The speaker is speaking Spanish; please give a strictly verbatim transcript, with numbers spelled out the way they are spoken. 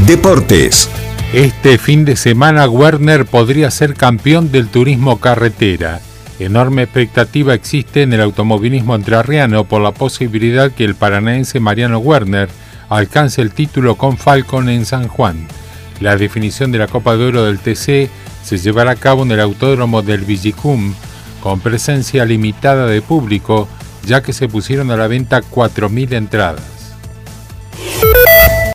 Deportes. Este fin de semana Werner podría ser campeón del turismo carretera. Enorme expectativa existe en el automovilismo entrerriano por la posibilidad que el paranaense Mariano Werner alcance el título con Falcon en San Juan. La definición de la Copa de Oro del T C se llevará a cabo en el autódromo del Villicum, con presencia limitada de público, ya que se pusieron a la venta cuatro mil entradas.